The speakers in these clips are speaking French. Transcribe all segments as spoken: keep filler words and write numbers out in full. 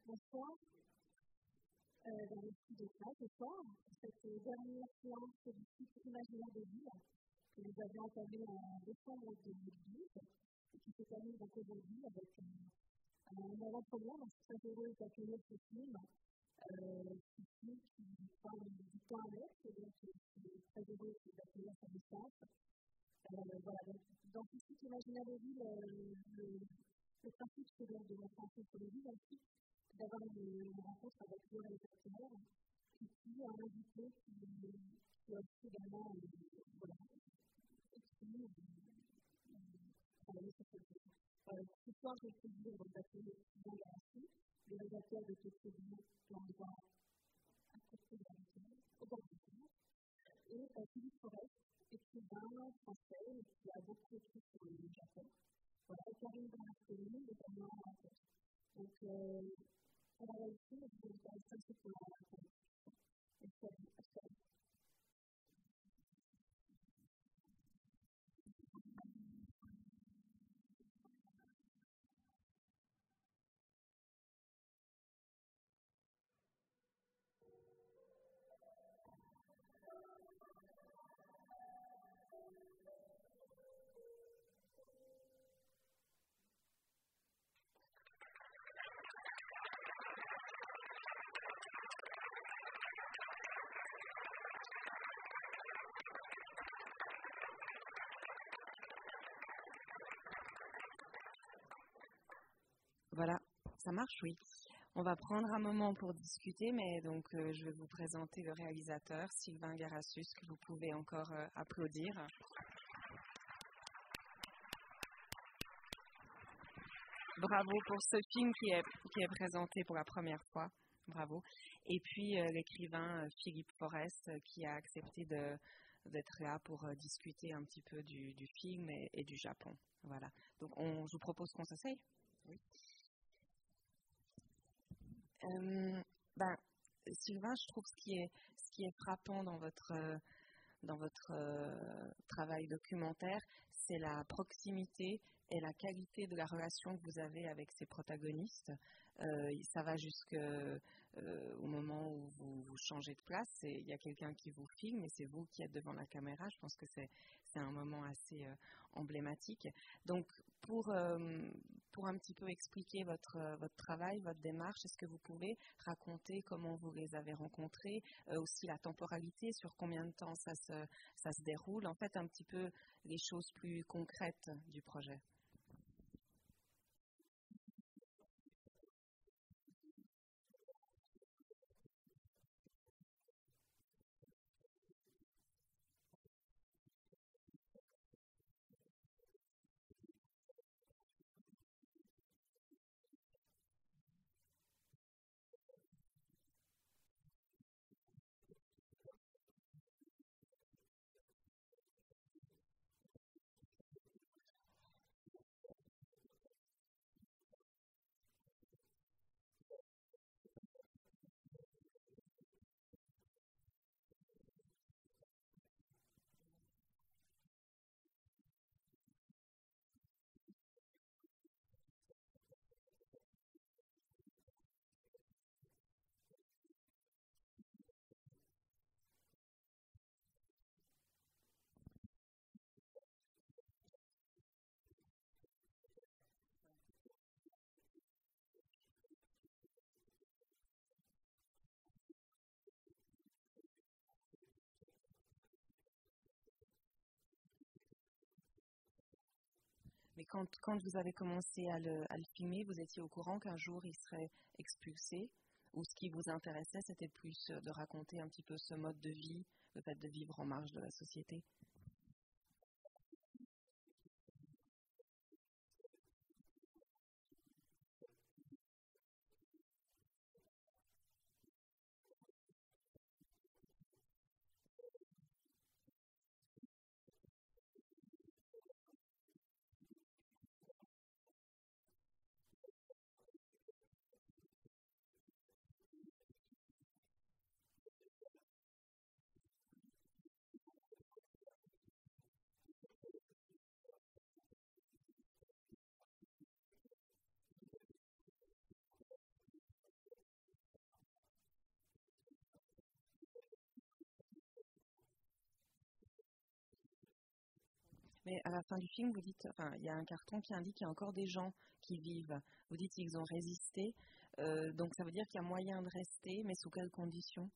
François, euh, dans le sud de ça, ce soir, cette dernière séance du cycle imaginaire de ville que nous avions entamé en décembre deux mille douze et qui se termine donc aujourd'hui avec un, un avant-première. Donc, je suis très heureuse d'accueillir ce film, euh, ce film qui parle du temps à l'être, et donc je suis très heureuse d'accueillir sa licence. Euh, voilà, donc, dans ce cycle imaginaire de ville, euh, le, le principe c'est donc de mettre en scène sur les villes, ensuite d'avoir une, une rencontre avec le réalisateur, et puis un invité qui, qui a aussi également euh, voilà, écrit ou travaillé sur ce film. Euh, ce soir, j'ai le plaisir d'accueillir Sylvain Garassi, le réalisateur de ce film dans le droit à côté de la vie, au bord du film, et euh, Philippe Forest, écrivain français qui a beaucoup écrit sur le Japon. Voilà, et Karine Bernasconi, notamment en tête. Donc, euh, on va réussir, je vais vous faire un peu pour la rencontre. Merci à vous. Merci à vous. Voilà, ça marche, oui. On va prendre un moment pour discuter, mais donc euh, je vais vous présenter le réalisateur, Sylvain Garassus, que vous pouvez encore euh, applaudir. Bravo pour ce film qui est, qui est présenté pour la première fois. Bravo. Et puis euh, l'écrivain euh, Philippe Forest euh, qui a accepté de, d'être là pour euh, discuter un petit peu du, du film et, et du Japon. Voilà. Donc on, je vous propose qu'on s'asseye. Oui. Euh, ben, Sylvain, je trouve ce qui est, ce qui est frappant dans votre, euh, dans votre euh, travail documentaire, c'est la proximité et la qualité de la relation que vous avez avec ces protagonistes. Euh, ça va jusqu'au euh, moment où vous, vous changez de place. Il y a quelqu'un qui vous filme et c'est vous qui êtes devant la caméra. Je pense que c'est, c'est un moment assez euh, emblématique. Donc, pour, euh, pour un petit peu expliquer votre, votre travail, votre démarche, est-ce que vous pouvez raconter comment vous les avez rencontrés, euh, aussi la temporalité, sur combien de temps ça se, ça se déroule, en fait un petit peu les choses plus concrètes du projet? Mais quand, quand vous avez commencé à le, à le filmer, vous étiez au courant qu'un jour il serait expulsé? Ou ce qui vous intéressait, c'était plus de raconter un petit peu ce mode de vie, le fait de vivre en marge de la société? Et à la fin du film, vous dites, enfin, il y a un carton qui indique qu'il y a encore des gens qui vivent. Vous dites qu'ils ont résisté, euh, donc ça veut dire qu'il y a moyen de rester, mais sous quelles conditions?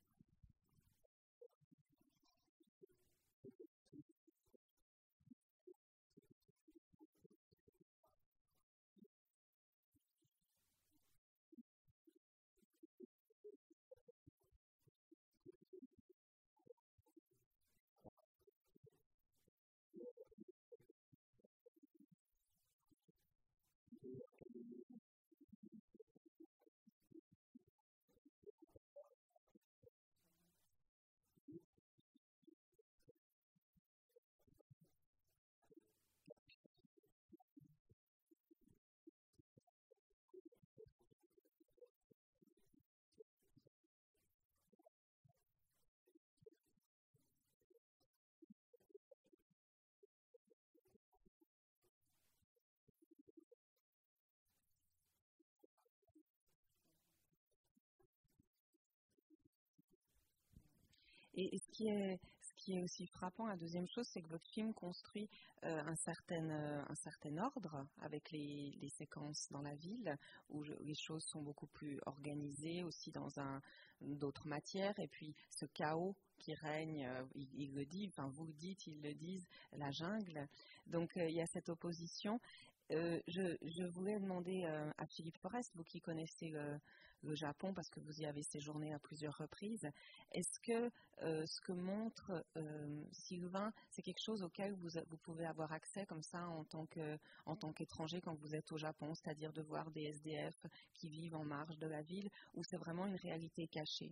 Et, et ce, qui est, ce qui est aussi frappant, la deuxième chose, c'est que votre film construit euh, un, certain, euh, un certain ordre avec les, les séquences dans la ville, où je, les choses sont beaucoup plus organisées, aussi dans un, d'autres matières, et puis ce chaos qui règne, euh, il, il le dit, enfin vous le dites, ils le disent, la jungle. Donc euh, il y a cette opposition. Euh, je, je voulais demander euh, à Philippe Forest, vous qui connaissez le, le Japon parce que vous y avez séjourné à plusieurs reprises, est-ce que euh, ce que montre euh, Sylvain, c'est quelque chose auquel vous, vous pouvez avoir accès comme ça en tant que, en tant qu'étranger quand vous êtes au Japon, c'est-à-dire de voir des S D F qui vivent en marge de la ville, ou c'est vraiment une réalité cachée?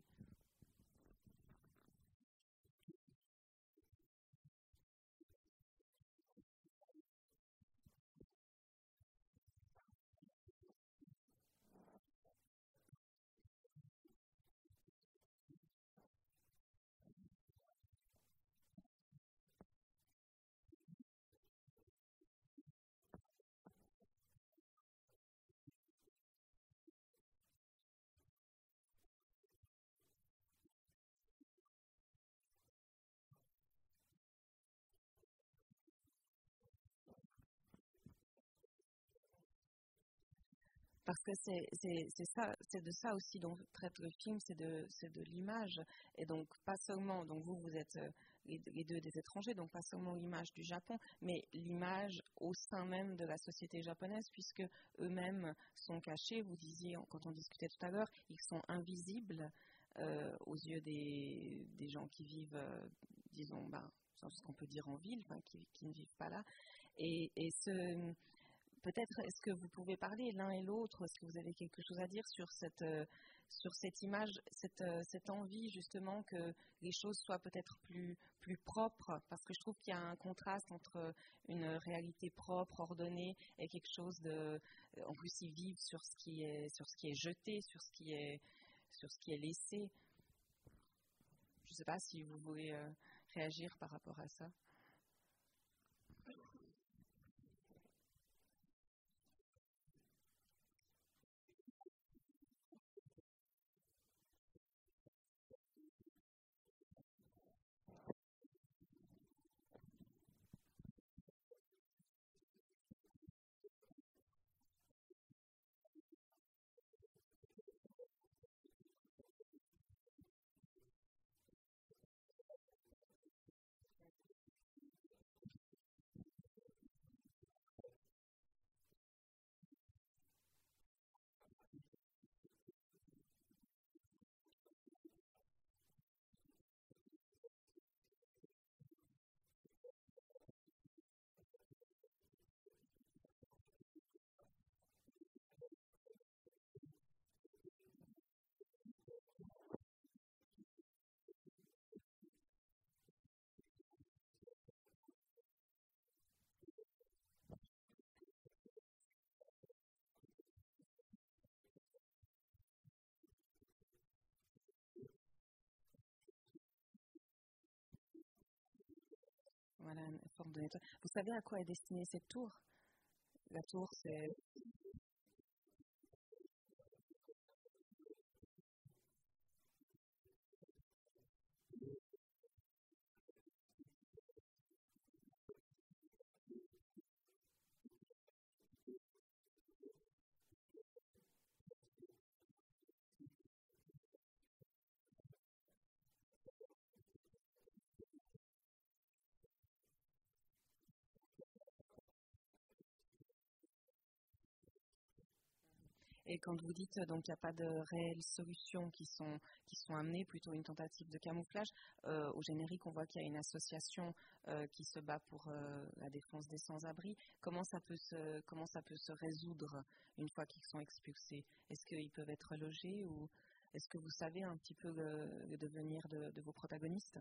Parce que c'est c'est- c'est ça, c'est de ça aussi dont traite le film, c'est de, c'est de l'image. Et donc, pas seulement, donc vous, vous êtes euh, les, les deux des étrangers, donc pas seulement l'image du Japon, mais l'image au sein même de la société japonaise, puisque eux-mêmes sont cachés. Vous disiez, quand on discutait tout à l'heure, ils sont invisibles euh, aux yeux des, des gens qui vivent, euh, disons, ben, ce qu'on peut dire en ville, enfin, qui, qui ne vivent pas là. Et, et ce Peut-être est-ce que vous pouvez parler l'un et l'autre, est-ce que vous avez quelque chose à dire sur cette, euh, sur cette image, cette, euh, cette envie justement que les choses soient peut-être plus, plus propres, parce que je trouve qu'il y a un contraste entre une réalité propre, ordonnée, et quelque chose de, en plus ils vivent sur ce qui est, sur ce qui est jeté, sur ce qui est, sur ce qui est laissé. Je ne sais pas si vous voulez euh, réagir par rapport à ça. Voilà, une forme de nettoyage. Vous savez à quoi est destinée cette tour? La tour, c'est Et quand vous dites donc il n'y a pas de réelles solutions qui sont, qui sont amenées, plutôt une tentative de camouflage, euh, au générique on voit qu'il y a une association euh, qui se bat pour euh, la défense des sans-abri. Comment ça peut se, comment ça peut se résoudre une fois qu'ils sont expulsés? Est-ce qu'ils peuvent être logés ou est-ce que vous savez un petit peu le, le devenir de, de vos protagonistes?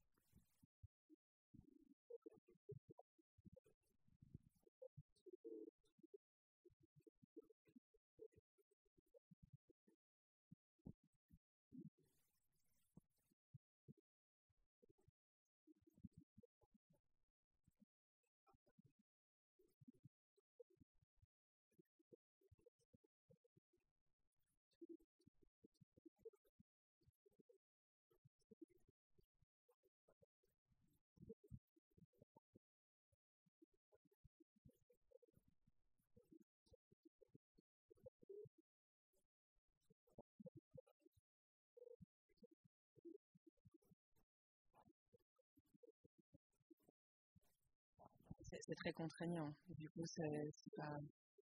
C'est c'est très contraignant. Du coup, c'est c'est pas.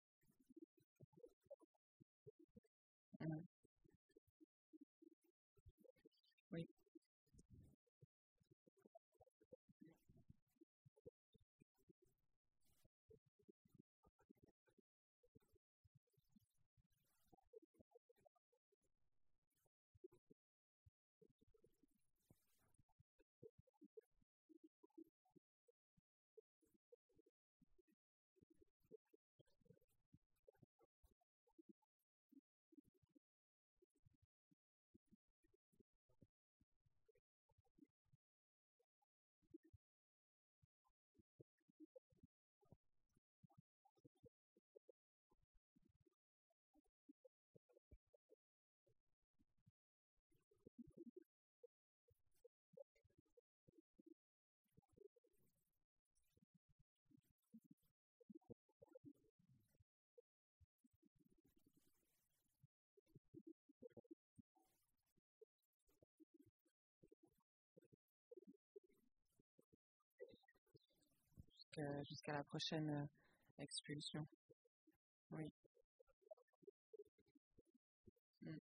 Mm. Oui. Jusqu'à jusqu'à la prochaine euh, expulsion. Oui. Mm.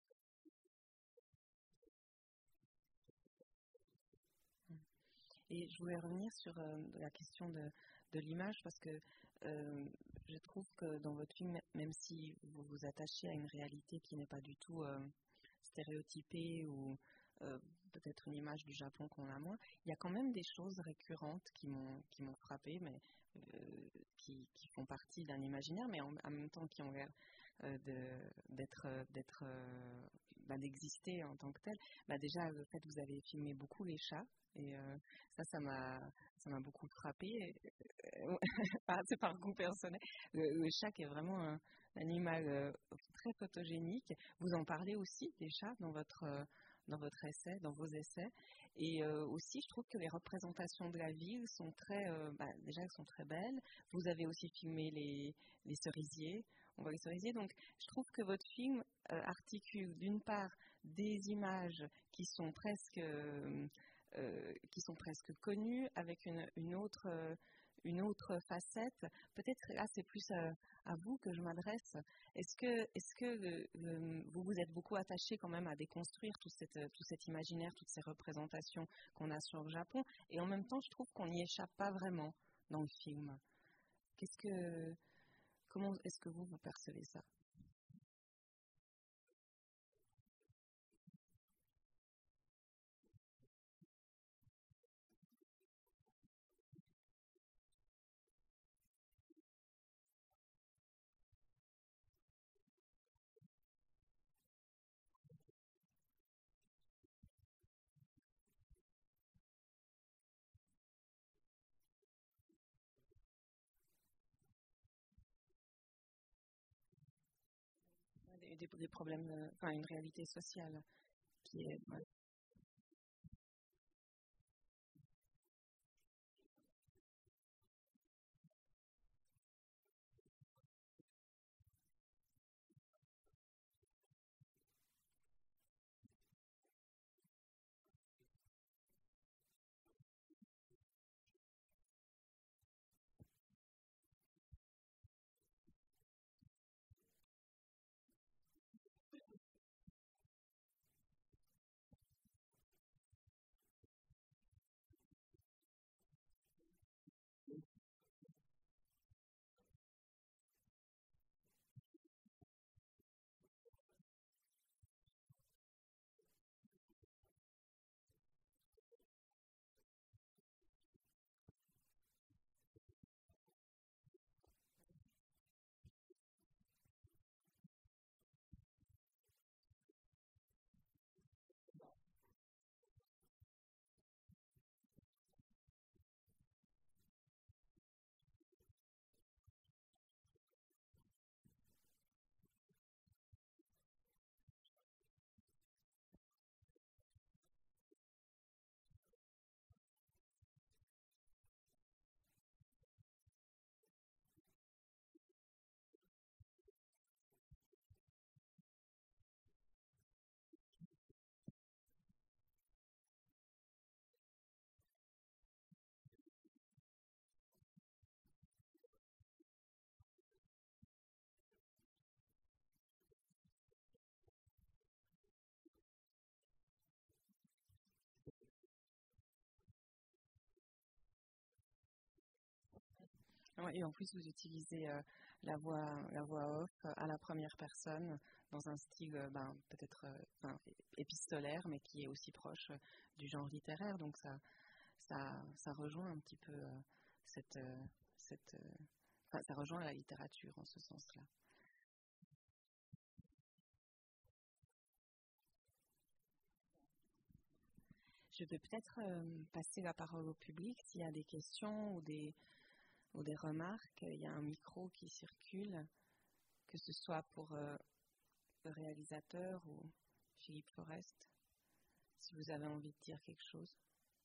Mm. Et je voulais revenir sur euh, la question de, de l'image parce que euh, je trouve que dans votre film, même si vous vous attachez à une réalité qui n'est pas du tout euh, stéréotypée ou euh, peut-être une image du Japon qu'on a moins, il y a quand même des choses récurrentes qui m'ont qui m'ont frappée, mais euh, qui, qui font partie d'un imaginaire, mais en, en même temps qui ont l'air euh, de- d'être euh, d'être euh, bah, d'exister en tant que tel. Bah, déjà, le fait que vous avez filmé beaucoup les chats. Et euh, ça, ça m'a, ça m'a beaucoup frappé. Euh, Enfin, c'est par goût personnel. Le, le chat qui est vraiment un animal euh, très photogénique. Vous en parlez aussi des chats dans votre, euh, dans votre essai, dans vos essais. Et euh, aussi, je trouve que les représentations de la ville sont très, euh, bah, déjà, elles sont très belles. Vous avez aussi filmé les, les cerisiers. On voit les cerisiers. Donc, je trouve que votre film euh, articule d'une part des images qui sont presque euh, euh, qui sont presque connues, avec une, une autre, euh, une autre facette. Peut-être là, c'est plus à, à vous que je m'adresse. Est-ce que, est-ce que le- le- vous vous êtes beaucoup attaché quand même à déconstruire tout, cette, tout cet imaginaire, toutes ces représentations qu'on a sur le Japon, et en même temps, je trouve qu'on n'y échappe pas vraiment dans le film. Qu'est-ce que, comment est-ce que vous vous percevez ça? Des, des- des problèmes, euh, enfin une réalité sociale qui est. Ouais. Ouais, et en plus, vous utilisez euh, la voix, la voix off euh, à la première personne dans un style euh, ben, peut-être euh, enfin, épistolaire, mais qui est aussi proche euh, du genre littéraire. Donc ça, ça, ça rejoint un petit peu euh, cette, euh, cette, euh, enfin, ça rejoint la littérature en ce sens-là. Je vais peut-être euh, passer la parole au public s'il y a des questions ou des, ou des remarques. Il y a un micro qui circule, que ce soit pour euh, le réalisateur ou Philippe Forest, si vous avez envie de dire quelque chose.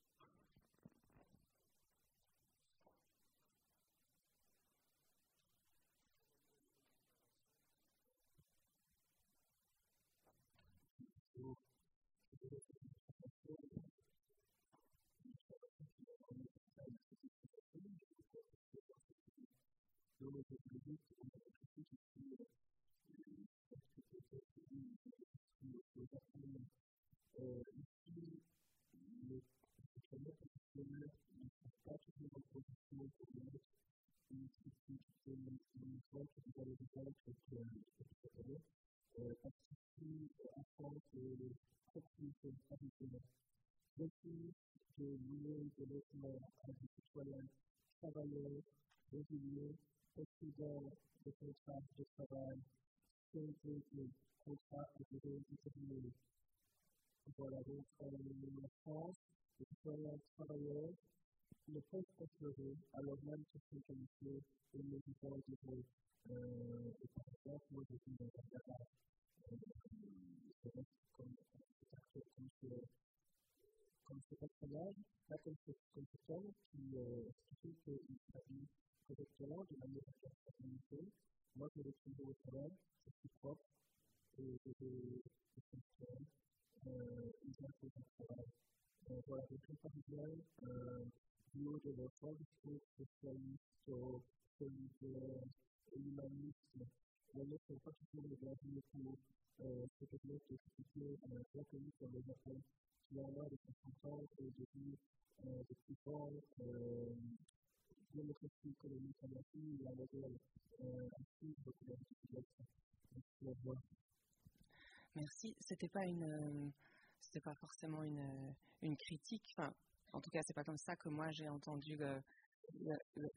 Merci. C'était pas une, euh, c'était pas forcément une, une critique. Enfin, en tout cas, c'est pas comme ça que moi j'ai entendu le. le, le...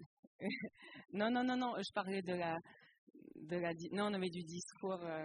non, non, non, non. Je parlais de la, de la, non, non, mais du discours. Euh...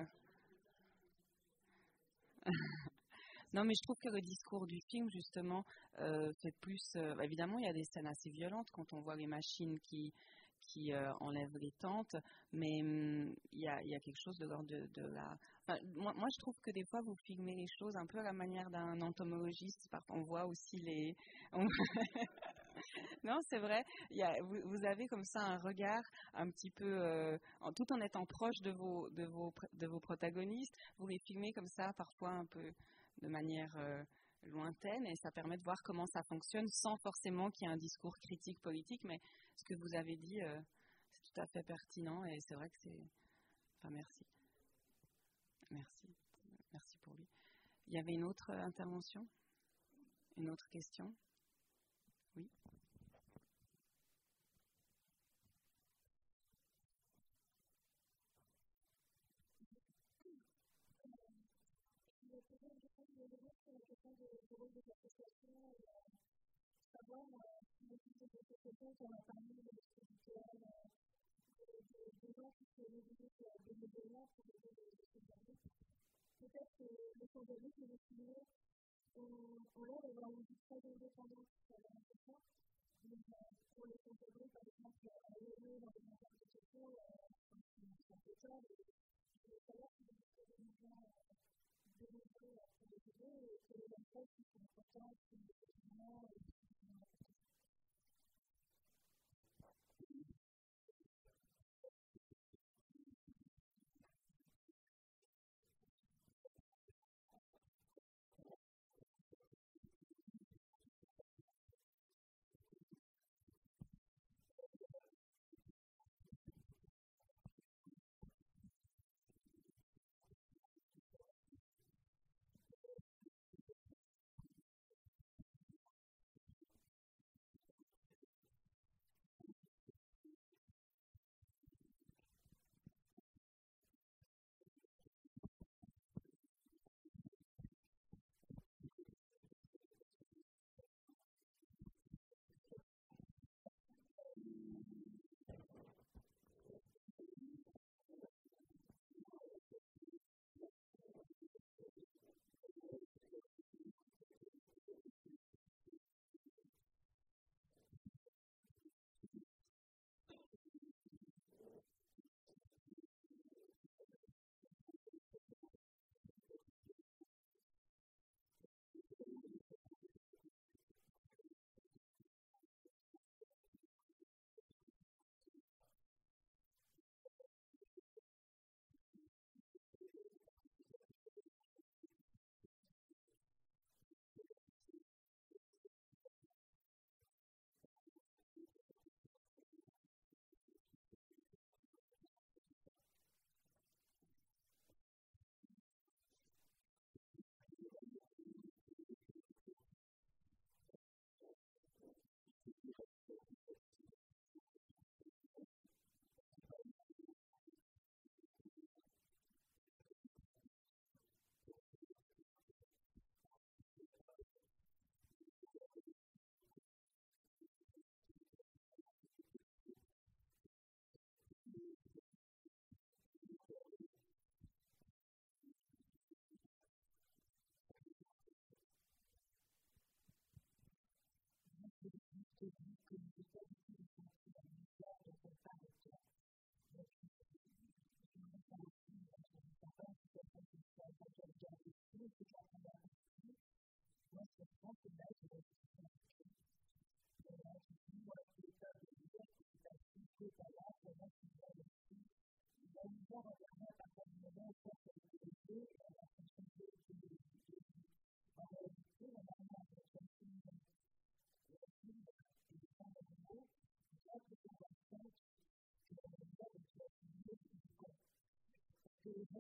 Non, mais je trouve que le discours du film, justement, euh, fait plus. Euh, évidemment, il y a des scènes assez violentes quand on voit les machines qui, qui euh, enlèvent les tentes, mais hum, il y, a, y a quelque chose de l'ordre de, de la. Enfin, moi, moi, je trouve que des fois, vous filmez les choses un peu à la manière d'un entomologiste. On voit aussi les. On... non, c'est vrai. Il y a, vous, vous avez comme ça un regard un petit peu, euh, en, tout en étant proche de vos, de, vos, de vos protagonistes, vous les filmez comme ça, parfois un peu de manière euh, lointaine, et ça permet de voir comment ça fonctionne sans forcément qu'il y ait un discours critique politique, mais ce que vous avez dit, euh, c'est tout à fait pertinent, et c'est vrai que c'est... Enfin, merci. Merci. Merci pour lui. Il y avait une autre intervention? Une autre question? Oui. Peut-être que le symbolique que vous filmez, on l'air d'avoir une vie très indépendante sur la nation. Pour les symboliques, par exemple, à l'élu dans les montages de sociaux, c'est un peu ça. Je voulais savoir si vous avez des mouvements développés pour les aider et que les aspects qui sont importants, qui sont effectivement.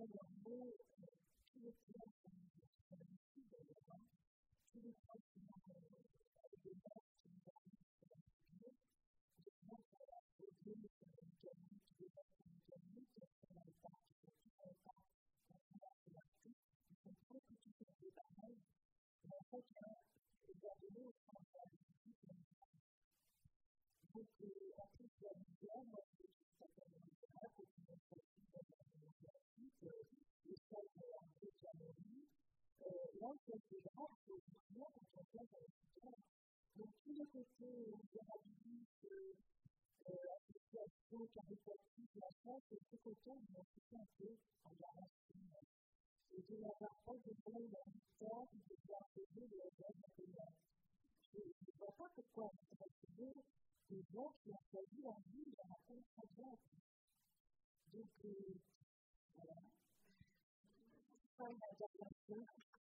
leurs mots, tous les plans sont ici d'ailleurs, tous les plans sont avec des marques qui nous arrivent sur la figure, des gens qui ont posé sur la mécanique, des marques mécaniques, qui sont dans le parc, qui sont tous dans le parc, quand on a fait l'article, ils sont très petits sur des barrages, et en fait, les abonnés sont en train de visiter les barrages. Donc, en plus de la misère, moi, je suis tout à fait misérable, et puis on se retrouve dans un démocratique, les salles de l'entrée de la mairie. Là, c'est grave, c'est bien quand on fait dans l'hôpital. Donc, tous les côtés misérabilistes, association, caritative, la France, et ce côté, on a tout un peu en garantie. Et de n'avoir pas de monde en histoire, de devoir payer les aides à payer. Je ne vois pas pourquoi on pourrait payer des gens qui ont choisi la vie, la raconte très bien. Donc, euh, voilà. Ça, on a déjà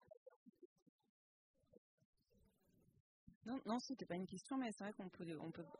Non, non, c'était pas une question, mais c'est vrai qu'on peut, on peut.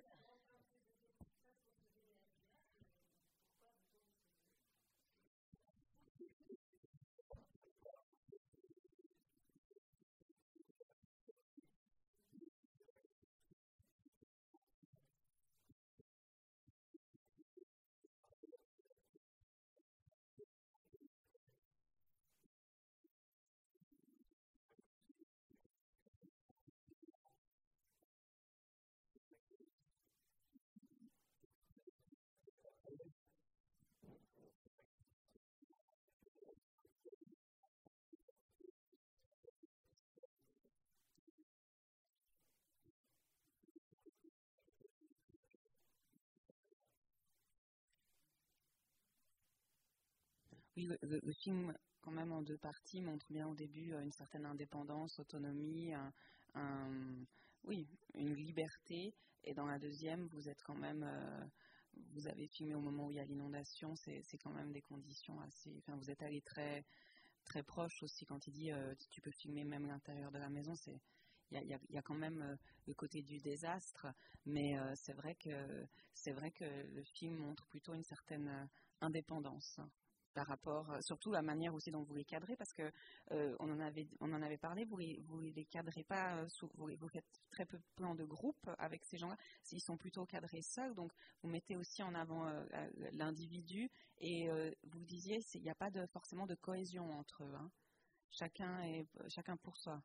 Oui, le, le, le film, quand même en deux parties, montre bien au début une certaine indépendance, autonomie, un, un, oui, une liberté. Et dans la deuxième, vous êtes quand même, euh, vous avez filmé au moment où il y a l'inondation. C'est, c'est quand même des conditions assez. Enfin, vous êtes allé très, très proche aussi quand il dit euh, tu peux filmer même l'intérieur de la maison. C'est il y, y, y a quand même euh, le côté du désastre, mais euh, c'est vrai que c'est vrai que le film montre plutôt une certaine euh, indépendance par rapport, euh, surtout la manière aussi dont vous les cadrez, parce que euh, on en avait on en avait parlé, vous les vous les cadrez pas, euh, sous, vous, vous faites très peu de plans de groupe avec ces gens-là, ils sont plutôt cadrés seuls, donc vous mettez aussi en avant euh, l'individu et euh, vous disiez il n'y a pas de, forcément de cohésion entre eux, hein. Chacun est chacun pour soi.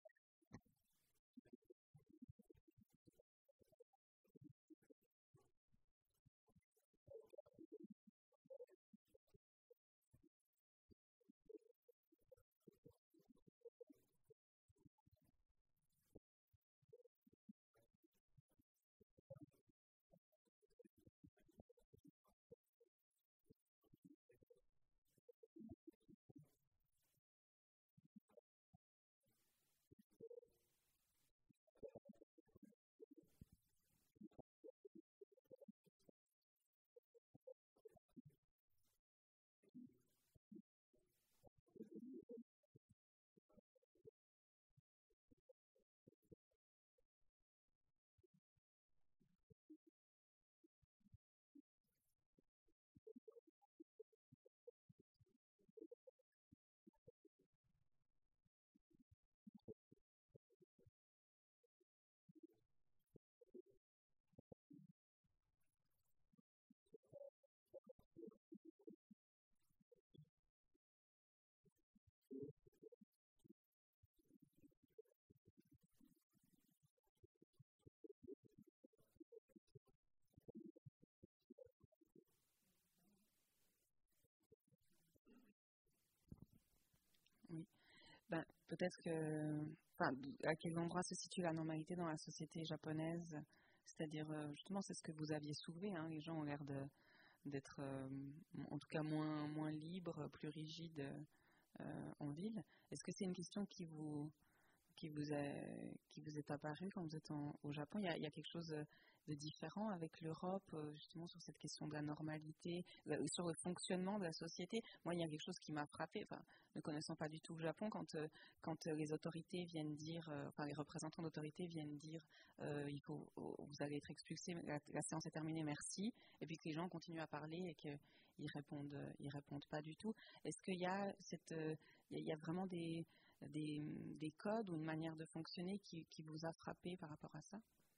Oui. Ben, peut-être que, enfin, à quel endroit se situe la normalité dans la société japonaise? C'est-à-dire, euh, justement, c'est ce que vous aviez soulevé, hein, les gens ont l'air de, d'être, euh, en tout cas, moins, moins libres, plus rigides euh, en ville. Est-ce que c'est une question qui vous, qui vous est, qui vous est apparu quand vous êtes en, au Japon? Il y, a, il y a quelque chose de, de différent avec l'Europe, euh, justement sur cette question de la normalité, euh, sur le fonctionnement de la société. Moi, il y a quelque chose qui m'a frappé, enfin, ne connaissant pas du tout le Japon, quand, euh, quand euh, les autorités viennent dire, euh, enfin les représentants d'autorités viennent dire, euh, il faut, oh, vous allez être expulsé, la, la séance est terminée, merci, et puis que les gens continuent à parler et qu'ils répondent, euh, ils répondent pas du tout. Est-ce qu'il y a cette, euh, il y, a, il y a vraiment des Des, des codes ou une manière de fonctionner qui, qui vous a frappé par rapport à ça?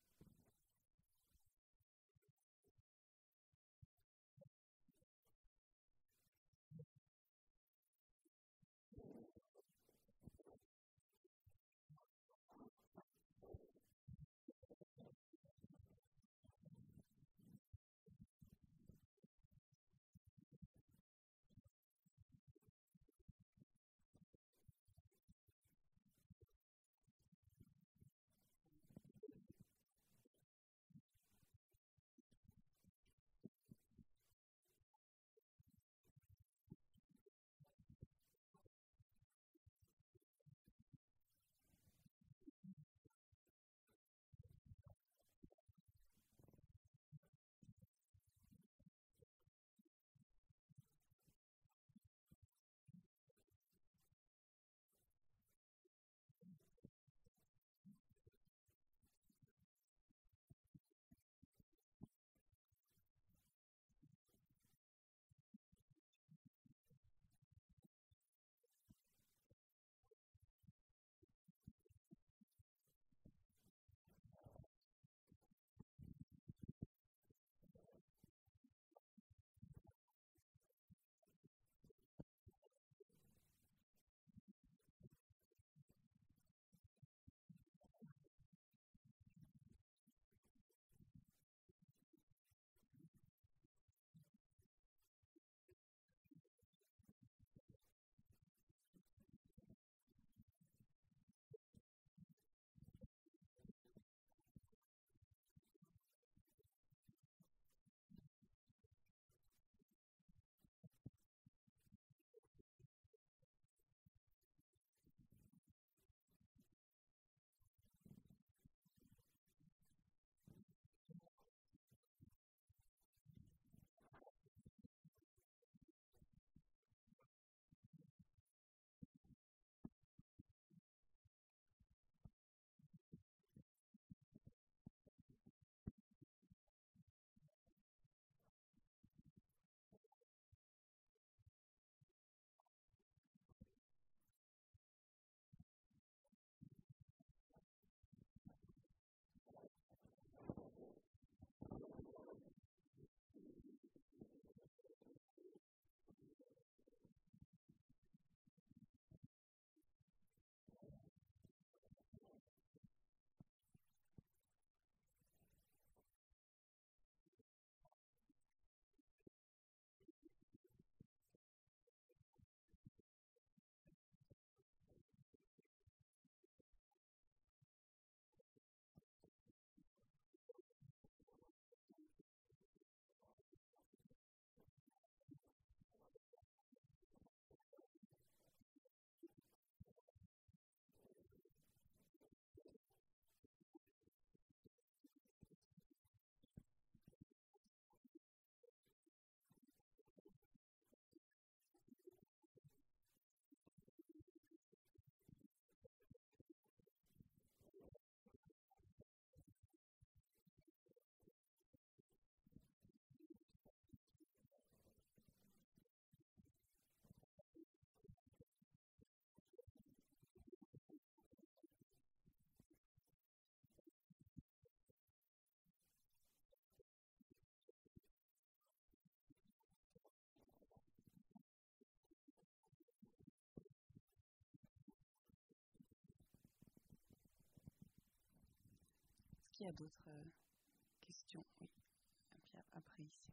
Est-ce qu'il y a d'autres euh, questions? Oui. Et puis après ici.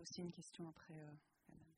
aussi une question après. Euh, madame.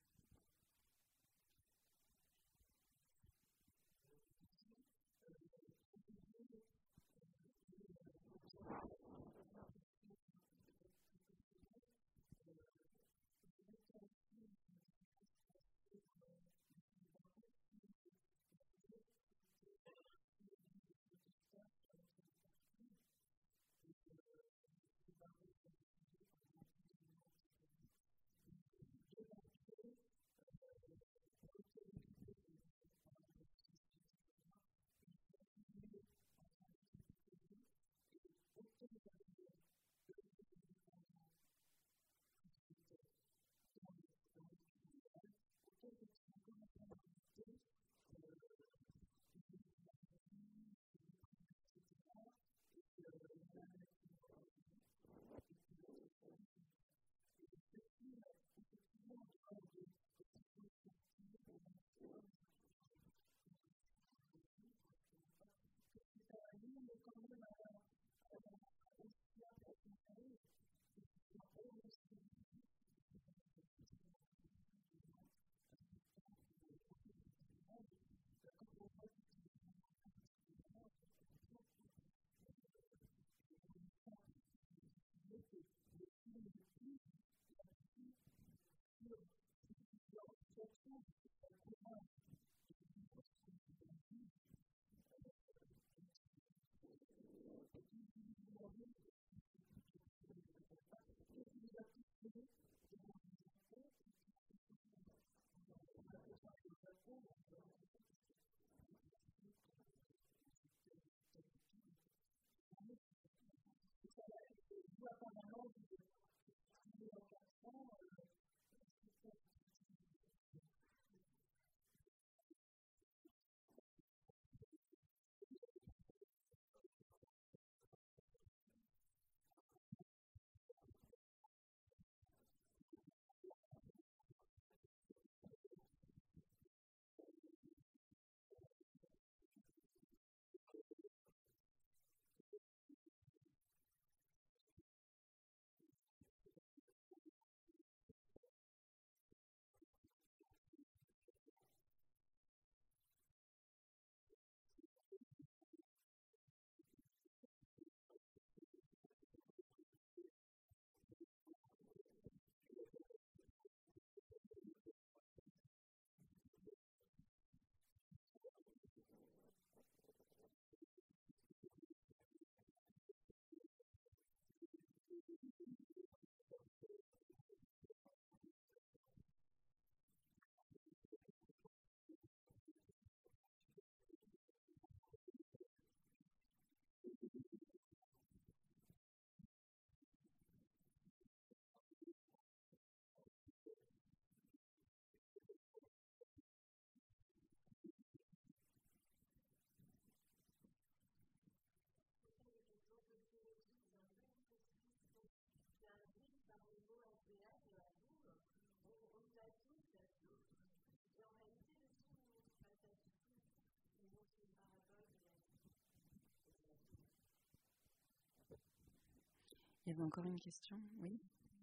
Il y avait encore une question, oui.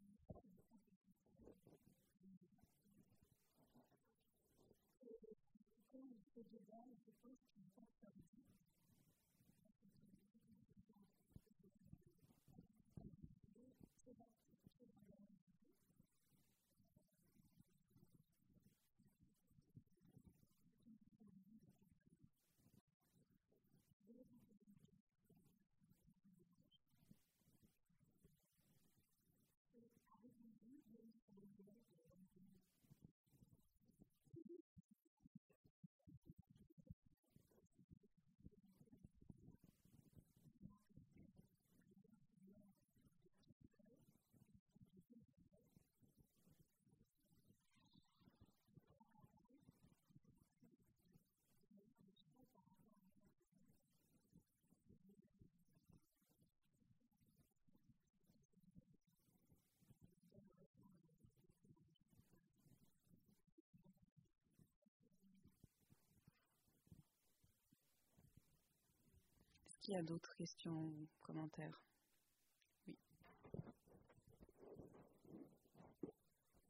Est-ce qu'il y a d'autres questions ou commentaires? Oui.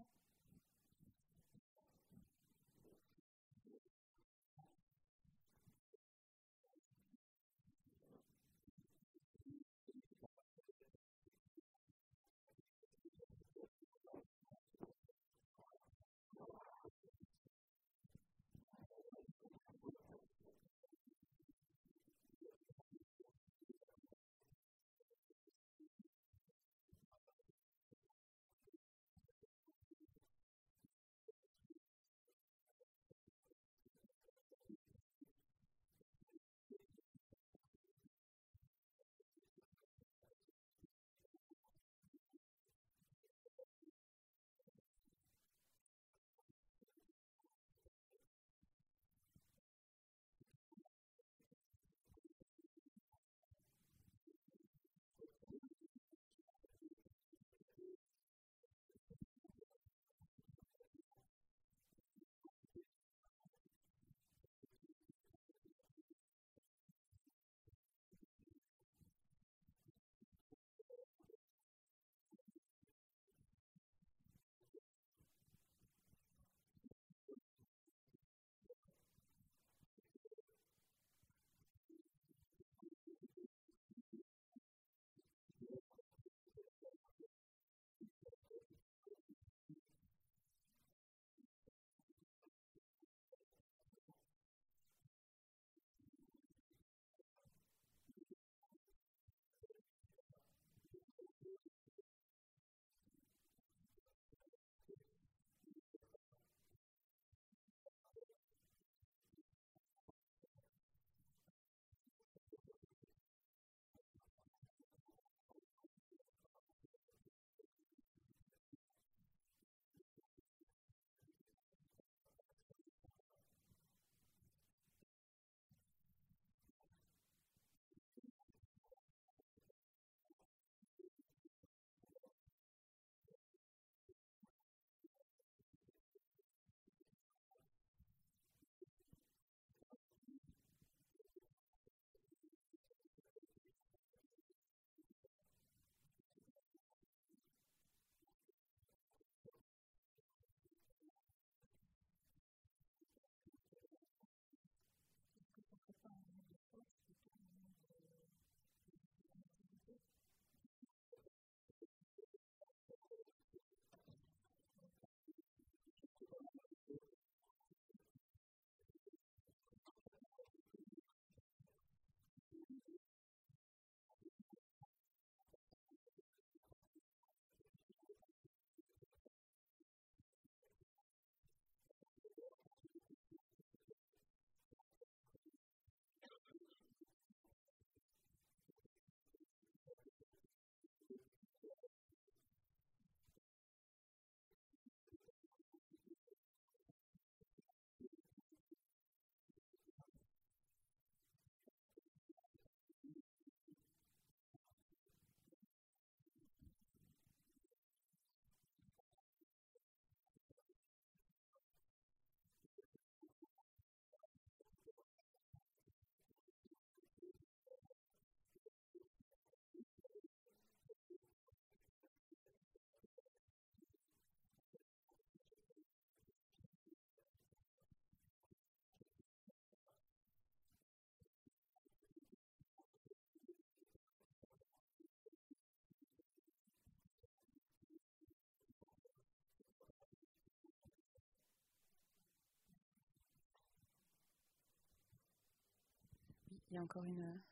Il y a encore une...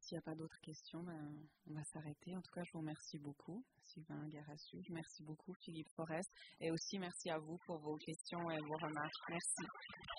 s'il n'y a pas d'autres questions, ben, on va s'arrêter. En tout cas, je vous remercie beaucoup, Sylvain Garassu. Merci beaucoup, Philippe Forest. Et aussi, merci à vous pour vos questions et vos remarques. Merci.